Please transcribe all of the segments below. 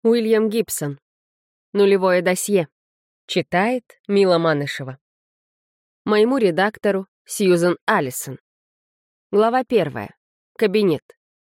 Уильям Гибсон. Нулевое досье. Читает Мила Манышева. Моему редактору Сьюзен Алисон. Глава 1. Кабинет.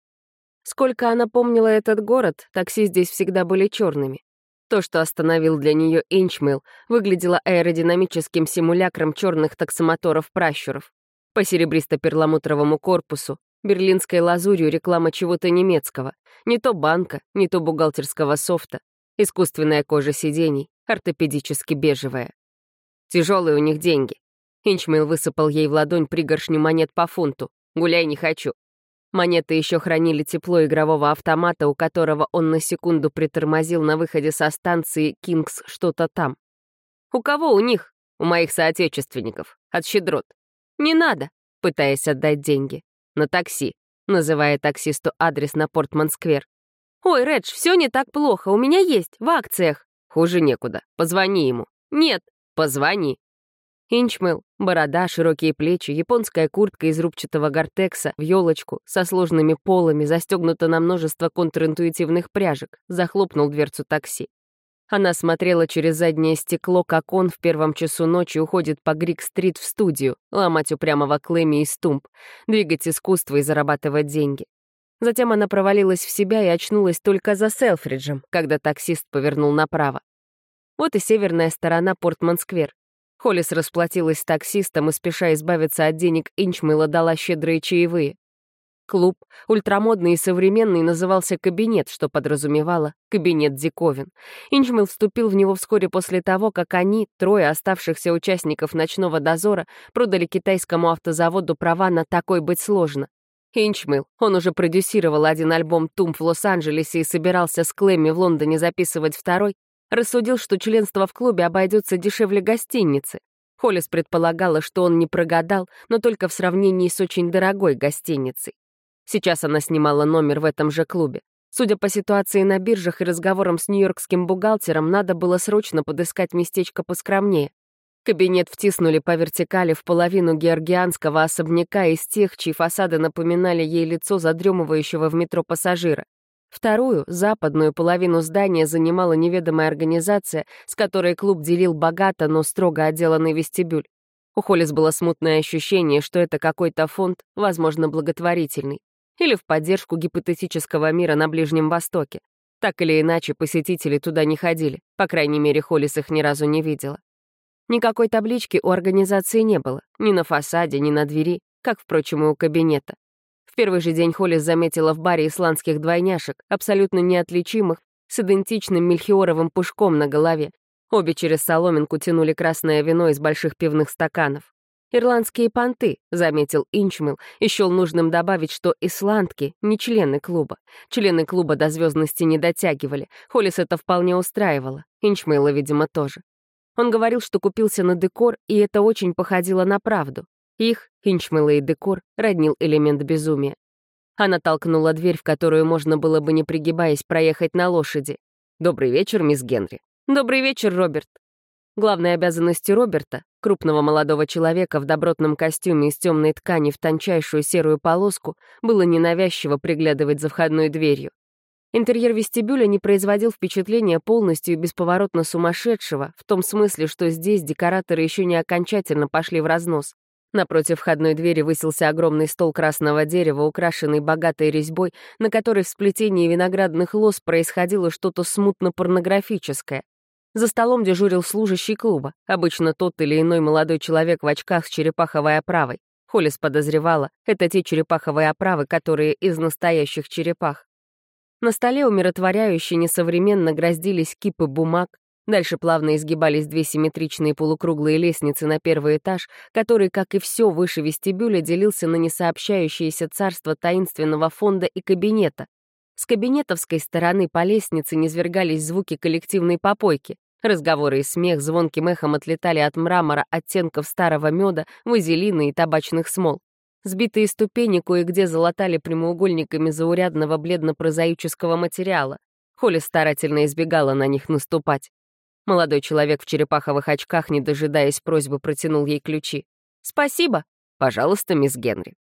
Сколько она помнила этот город, такси здесь всегда были черными. То, что остановил для нее Инчмейл, выглядело аэродинамическим симулякром черных таксомоторов-пращуров. По серебристо-перламутровому корпусу, берлинской лазурью реклама чего-то немецкого. Не то банка, не то бухгалтерского софта. Искусственная кожа сидений, ортопедически бежевая. Тяжелые у них деньги. Инчмейл высыпал ей в ладонь пригоршню монет по фунту. «Гуляй не хочу». Монеты еще хранили тепло игрового автомата, у которого он на секунду притормозил на выходе со станции «Кингс что-то там». «У кого у них?» «У моих соотечественников. От щедрот». «Не надо», пытаясь отдать деньги. «На такси», называя таксисту адрес на Портман-сквер. «Ой, Редж, все не так плохо, у меня есть, в акциях». «Хуже некуда, позвони ему». «Нет». «Позвони». Инчмейл, борода, широкие плечи, японская куртка из рубчатого гортекса в елочку, со сложными полами, застегнута на множество контринтуитивных пряжек, захлопнул дверцу такси. Она смотрела через заднее стекло, как он в первом часу ночи уходит по Грик-стрит в студию, ломать упрямого Клэмми из тумб, двигать искусство и зарабатывать деньги. Затем она провалилась в себя и очнулась только за Селфриджем, когда таксист повернул направо. Вот и северная сторона Портман-сквер. Холлис расплатилась с таксистом и, спеша избавиться от денег Инчмейла, дала щедрые чаевые. Клуб, ультрамодный и современный, назывался «Кабинет», что подразумевало «Кабинет диковин». Инчмейл вступил в него вскоре после того, как они, трое оставшихся участников «Ночного дозора», продали китайскому автозаводу права на «Такой быть сложно». Инчмейл, он уже продюсировал один альбом «Тумб» в Лос-Анджелесе и собирался с Клэмми в Лондоне записывать второй, рассудил, что членство в клубе обойдется дешевле гостиницы. Холлис предполагала, что он не прогадал, но только в сравнении с очень дорогой гостиницей. Сейчас она снимала номер в этом же клубе. Судя по ситуации на биржах и разговорам с нью-йоркским бухгалтером, надо было срочно подыскать местечко поскромнее. Кабинет втиснули по вертикали в половину георгианского особняка из тех, чьи фасады напоминали ей лицо задремывающего в метро пассажира. Вторую, западную половину здания занимала неведомая организация, с которой клуб делил богато, но строго отделанный вестибюль. У Холлис было смутное ощущение, что это какой-то фонд, возможно, благотворительный, или в поддержку гипотетического мира на Ближнем Востоке. Так или иначе, посетители туда не ходили, по крайней мере, Холлис их ни разу не видела. Никакой таблички у организации не было, ни на фасаде, ни на двери, как, впрочем, и у кабинета. В первый же день Холлис заметила в баре исландских двойняшек, абсолютно неотличимых, с идентичным мельхиоровым пушком на голове. Обе через соломинку тянули красное вино из больших пивных стаканов. «Ирландские понты», — заметил Инчмейл, и счел нужным добавить, что исландки — не члены клуба. Члены клуба до звездности не дотягивали. Холлис это вполне устраивало. Инчмейла, видимо, тоже. Он говорил, что купился на декор, и это очень походило на правду. Их, Инчмейла и декор, роднил элемент безумия. Она толкнула дверь, в которую можно было бы, не пригибаясь, проехать на лошади. «Добрый вечер, мисс Генри». «Добрый вечер, Роберт». Главной обязанностью Роберта, крупного молодого человека в добротном костюме из темной ткани в тончайшую серую полоску, было ненавязчиво приглядывать за входной дверью. Интерьер вестибюля не производил впечатления полностью и бесповоротно сумасшедшего, в том смысле, что здесь декораторы еще не окончательно пошли в разнос. Напротив входной двери высился огромный стол красного дерева, украшенный богатой резьбой, на которой в сплетении виноградных лоз происходило что-то смутно-порнографическое. За столом дежурил служащий клуба, обычно тот или иной молодой человек в очках с черепаховой оправой. Холлис подозревала, это те черепаховые оправы, которые из настоящих черепах. На столе умиротворяюще несовременно гроздились кипы бумаг, дальше плавно изгибались две симметричные полукруглые лестницы на первый этаж, который, как и все выше вестибюля, делился на несообщающееся царство таинственного фонда и кабинета. С кабинетовской стороны по лестнице низвергались звуки коллективной попойки. Разговоры и смех звонким эхом отлетали от мрамора, оттенков старого меда, вазелина и табачных смол. Сбитые ступени кое-где залатали прямоугольниками заурядного бледно-прозаического материала. Холли старательно избегала на них наступать. Молодой человек в черепаховых очках, не дожидаясь просьбы, протянул ей ключи. «Спасибо». «Пожалуйста, мисс Генри».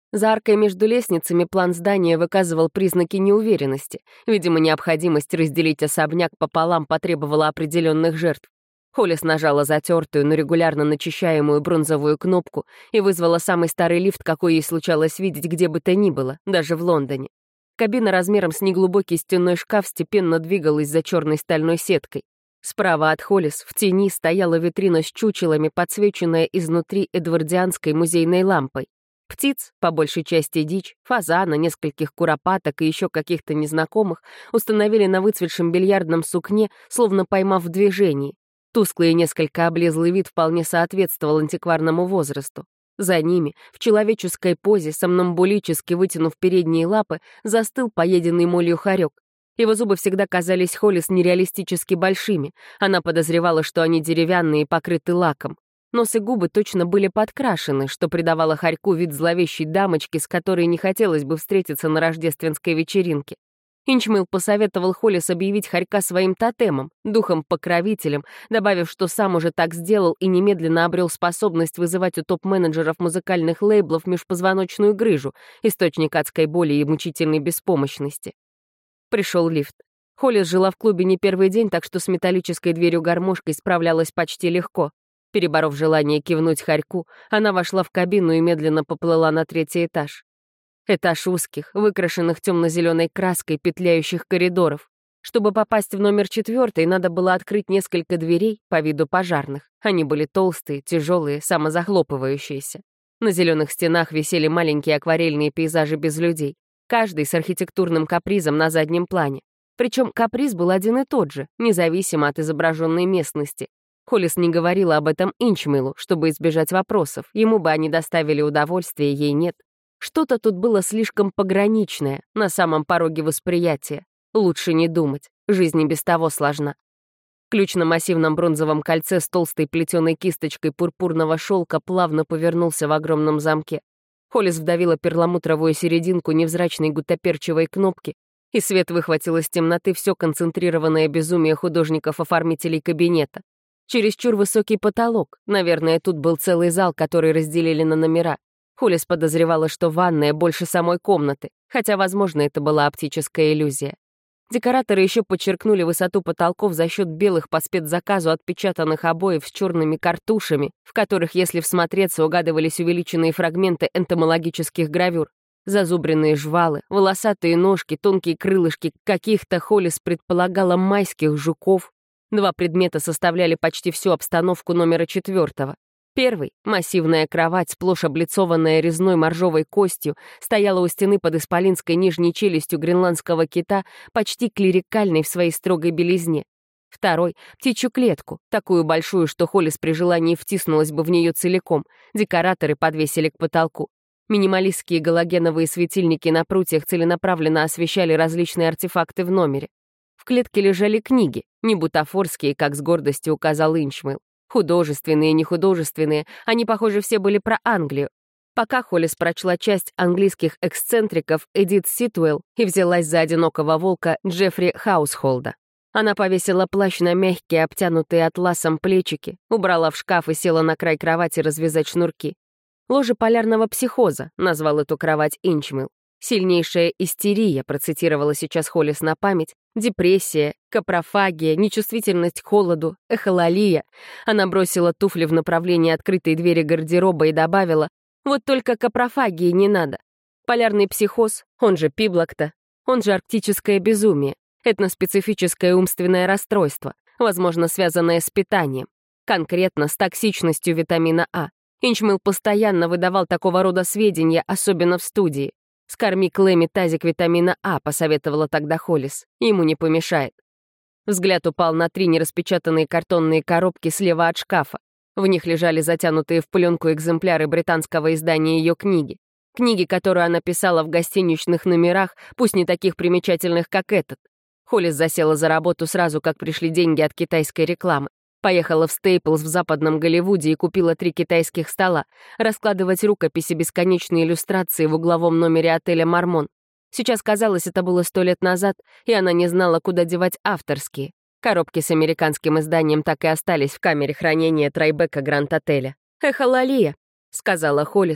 За аркой между лестницами план здания выказывал признаки неуверенности. Видимо, необходимость разделить особняк пополам потребовала определенных жертв. Холлис нажала затертую, но регулярно начищаемую бронзовую кнопку и вызвала самый старый лифт, какой ей случалось видеть где бы то ни было, даже в Лондоне. Кабина размером с неглубокий стенной шкаф степенно двигалась за черной стальной сеткой. Справа от Холлис в тени стояла витрина с чучелами, подсвеченная изнутри эдвардианской музейной лампой. Птиц, по большей части дичь, фазана, нескольких куропаток и еще каких-то незнакомых, установили на выцветшем бильярдном сукне, словно поймав в движении. Тусклый и несколько облезлый вид вполне соответствовал антикварному возрасту. За ними, в человеческой позе, сомнамбулически вытянув передние лапы, застыл поеденный молью хорек. Его зубы всегда казались Холлис нереалистически большими. Она подозревала, что они деревянные и покрыты лаком. Нос и губы точно были подкрашены, что придавало хорьку вид зловещей дамочки, с которой не хотелось бы встретиться на рождественской вечеринке. Инчмейл посоветовал Холлис объявить хорька своим тотемом, духом-покровителем, добавив, что сам уже так сделал и немедленно обрел способность вызывать у топ-менеджеров музыкальных лейблов межпозвоночную грыжу, источник адской боли и мучительной беспомощности. Пришел лифт. Холлис жила в клубе не первый день, так что с металлической дверью-гармошкой справлялась почти легко. Переборов желание кивнуть хорьку, она вошла в кабину и медленно поплыла на 3-й этаж. Этаж узких, выкрашенных темно-зеленой краской, петляющих коридоров. Чтобы попасть в номер 4, надо было открыть несколько дверей по виду пожарных. Они были толстые, тяжелые, самозахлопывающиеся. На зеленых стенах висели маленькие акварельные пейзажи без людей, каждый с архитектурным капризом на заднем плане. Причем каприз был один и тот же, независимо от изображенной местности. Холлис не говорила об этом Инчмейлу, чтобы избежать вопросов. Ему бы они доставили удовольствие, ей нет. Что-то тут было слишком пограничное, на самом пороге восприятия. Лучше не думать, жизнь и без того сложна. Ключ на массивном бронзовом кольце с толстой плетеной кисточкой пурпурного шелка плавно повернулся в огромном замке. Холлис вдавила перламутровую серединку невзрачной гуттаперчевой кнопки, и свет выхватил из темноты все концентрированное безумие художников-оформителей кабинета. Чересчур высокий потолок, наверное, тут был целый зал, который разделили на номера. Холлис подозревала, что ванная больше самой комнаты, хотя, возможно, это была оптическая иллюзия. Декораторы еще подчеркнули высоту потолков за счет белых по спецзаказу отпечатанных обоев с черными картушами, в которых, если всмотреться, угадывались увеличенные фрагменты энтомологических гравюр. Зазубренные жвалы, волосатые ножки, тонкие крылышки каких-то, Холлис предполагала, майских жуков. 2 предмета составляли почти всю обстановку номера 4. Первый, массивная кровать, сплошь облицованная резной моржовой костью, стояла у стены под исполинской нижней челюстью гренландского кита, почти клерикальной в своей строгой белизне. Второй — птичью клетку, такую большую, что Холлис при желании втиснулась бы в нее целиком, декораторы подвесили к потолку. Минималистские галогеновые светильники на прутьях целенаправленно освещали различные артефакты в номере. В клетке лежали книги, не бутафорские, как с гордостью указал Инчмейл. Художественные и нехудожественные, они, похоже, все были про Англию. Пока Холлис прочла часть английских эксцентриков Эдит Ситуэлл и взялась за одинокого волка Джеффри Хаусхолда. Она повесила плащ на мягкие, обтянутые атласом плечики, убрала в шкаф и села на край кровати развязать шнурки. «Ложе полярного психоза», — назвал эту кровать Инчмейл. «Сильнейшая истерия», — процитировала сейчас Холлис на память, депрессия, капрофагия, нечувствительность к холоду, эхололия. Она бросила туфли в направлении открытой двери гардероба и добавила: «Вот только капрофагии не надо. Полярный психоз, он же пиблокта, он же арктическое безумие, этноспецифическое умственное расстройство, возможно, связанное с питанием, конкретно с токсичностью витамина А. Инчмейл постоянно выдавал такого рода сведения, особенно в студии. «Скорми Клэмми тазик витамина А», — посоветовала тогда Холлис. «Ему не помешает». Взгляд упал на 3 нераспечатанные картонные коробки слева от шкафа. В них лежали затянутые в пленку экземпляры британского издания ее книги. Книги, которую она писала в гостиничных номерах, пусть не таких примечательных, как этот. Холлис засела за работу сразу, как пришли деньги от китайской рекламы. Поехала в Стейплс в западном Голливуде и купила 3 китайских стола, раскладывать рукописи бесконечной иллюстрации в угловом номере отеля «Мормон». Сейчас казалось, это было 100 лет назад, и она не знала, куда девать авторские. Коробки с американским изданием так и остались в камере хранения Трайбека Гранд-отеля. «Эхололия», — сказала Холлис.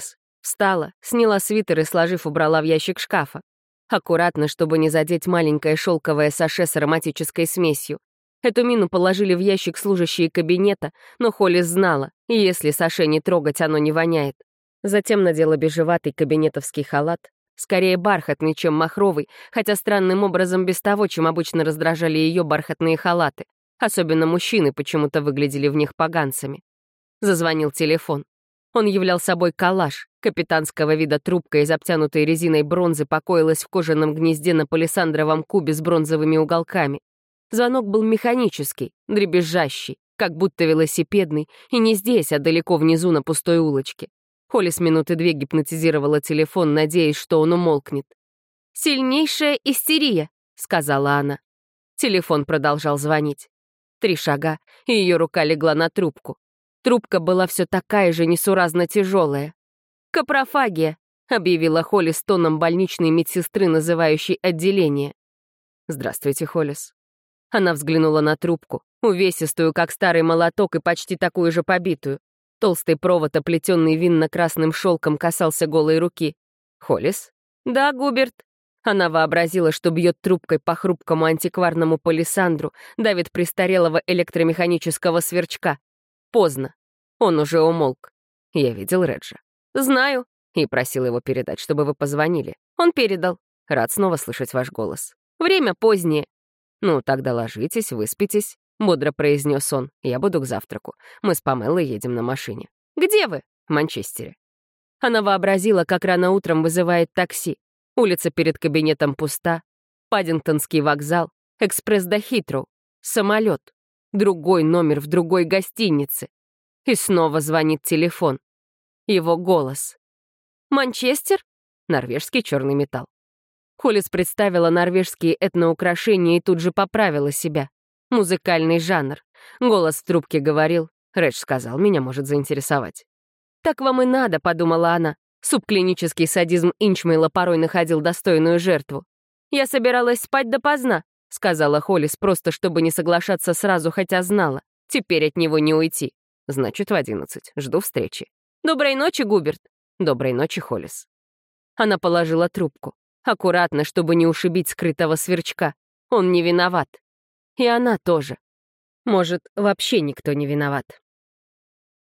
Встала, сняла свитер и, сложив, убрала в ящик шкафа. Аккуратно, чтобы не задеть маленькое шелковое саше с ароматической смесью. Эту мину положили в ящик служащие кабинета, но Холлис знала, если саше не трогать, оно не воняет. Затем надела бежеватый кабинетовский халат, скорее бархатный, чем махровый, хотя странным образом без того, чем обычно раздражали ее бархатные халаты. Особенно мужчины почему-то выглядели в них поганцами. Зазвонил телефон. Он являл собой коллаж. Капитанского вида трубка из обтянутой резиной бронзы покоилась в кожаном гнезде на палисандровом кубе с бронзовыми уголками. Звонок был механический, дребезжащий, как будто велосипедный, и не здесь, а далеко внизу на пустой улочке. Холлис минуты 2 гипнотизировала телефон, надеясь, что он умолкнет. «Сильнейшая истерия», — сказала она. Телефон продолжал звонить. 3 шага, и ее рука легла на трубку. Трубка была все такая же несуразно тяжелая. «Капрофагия», — объявила Холлис тоном больничной медсестры, называющей отделение. «Здравствуйте, Холлис». Она взглянула на трубку, увесистую, как старый молоток, и почти такую же побитую. Толстый провод, оплетенный винно-красным шелком, касался голой руки. «Холлис?» «Да, Губерт». Она вообразила, что бьет трубкой по хрупкому антикварному палисандру, давит престарелого электромеханического сверчка. Поздно. Он уже умолк. Я видел Реджа. «Знаю». И просил его передать, чтобы вы позвонили. Он передал. Рад снова слышать ваш голос. Время позднее. «Ну, тогда ложитесь, выспитесь», — бодро произнес он. «Я буду к завтраку. Мы с Памелой едем на машине». «Где вы?» «В Манчестере». Она вообразила, как рано утром вызывает такси. Улица перед кабинетом пуста. Паддингтонский вокзал. Экспресс до Хитроу. Самолет. Другой номер в другой гостинице. И снова звонит телефон. Его голос. «Манчестер?» Норвежский черный металл. Холлис представила норвежские этноукрашения и тут же поправила себя. Музыкальный жанр. Голос в трубке говорил. Редж сказал, меня может заинтересовать. «Так вам и надо», — подумала она. Субклинический садизм Инчмейла порой находил достойную жертву. «Я собиралась спать допоздна», — сказала Холлис, просто чтобы не соглашаться сразу, хотя знала. Теперь от него не уйти. «Значит, в 11. Жду встречи». «Доброй ночи, Губерт». «Доброй ночи, Холлис». Она положила трубку. Аккуратно, чтобы не ушибить скрытого сверчка. Он не виноват. И она тоже. Может, вообще никто не виноват.